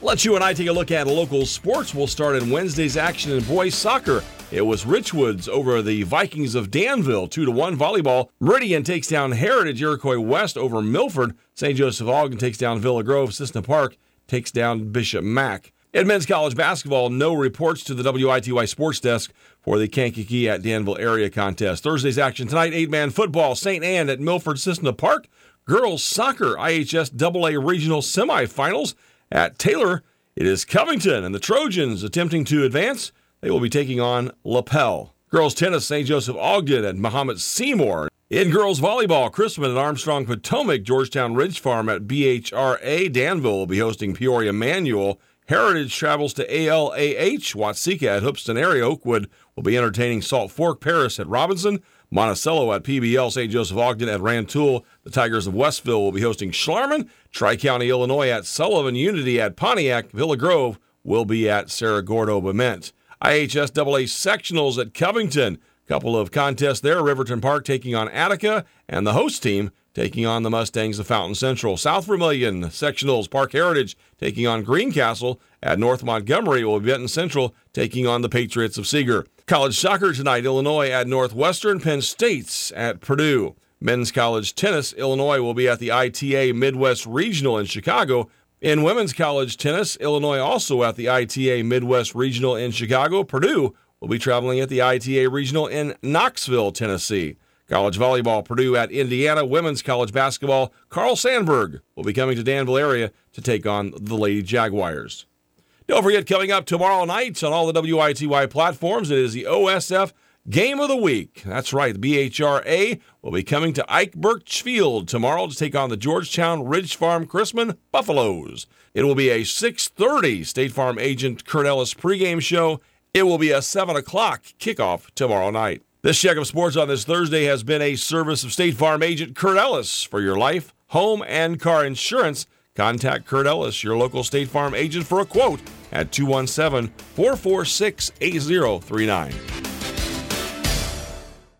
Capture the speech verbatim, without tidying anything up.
Let you and I take a look at local sports. We'll start in Wednesday's action in boys soccer. It was Richwoods over the Vikings of Danville, two to one volleyball. Meridian takes down Heritage. Iroquois West over Milford. Saint Joseph Ogden takes down Villa Grove. Cissna Park takes down Bishop Mack. In men's college basketball, no reports to the W I T Y Sports Desk for the Kankakee at Danville area contest. Thursday's action tonight, eight-man football, Saint Anne at Milford Cissna Park. Girls soccer, I H S double A regional semifinals at Taylor. It is Covington and the Trojans attempting to advance. They will be taking on LaPel. Girls tennis, Saint Joseph Ogden at Muhammad Seymour. In girls volleyball, Chrisman at Armstrong Potomac, Georgetown Ridge Farm at B H R A. Danville will be hosting Peoria Manual. Heritage travels to A L A H. Watseka at Hoopston area. Oakwood will be entertaining Salt Fork. Paris at Robinson. Monticello at P B L. Saint Joseph Ogden at Rantoul. The Tigers of Westville will be hosting Schlarman. Tri-County, Illinois at Sullivan. Unity at Pontiac. Villa Grove will be at Cerro Gordo Bement. I H S double A sectionals at Covington. Couple of contests there. Riverton Park taking on Attica, and the host team taking on the Mustangs of Fountain Central. South Vermilion sectionals, Park Heritage taking on Greencastle. At North Montgomery will be Benton Central taking on the Patriots of Seeger. College soccer tonight, Illinois at Northwestern. Penn State's at Purdue. Men's college tennis, Illinois will be at the I T A Midwest Regional in Chicago. In women's college tennis, Illinois also at the I T A Midwest Regional in Chicago. Purdue will be traveling at the I T A Regional in Knoxville, Tennessee. College volleyball, Purdue at Indiana. Women's college basketball, Carl Sandburg will be coming to Danville area to take on the Lady Jaguars. Don't forget, coming up tomorrow night on all the W I T Y platforms, it is the O S F Game of the Week. That's right, the B H R A will be coming to Ike Birch Field tomorrow to take on the Georgetown Ridge Farm Chrisman Buffaloes. It will be a six thirty State Farm agent Kurt Ellis pregame show. It will be a seven o'clock kickoff tomorrow night. This check of sports on this Thursday has been a service of State Farm agent Kurt Ellis. For your life, home, and car insurance, contact Kurt Ellis, your local State Farm agent, for a quote at two one seven, four four six, eight zero three nine.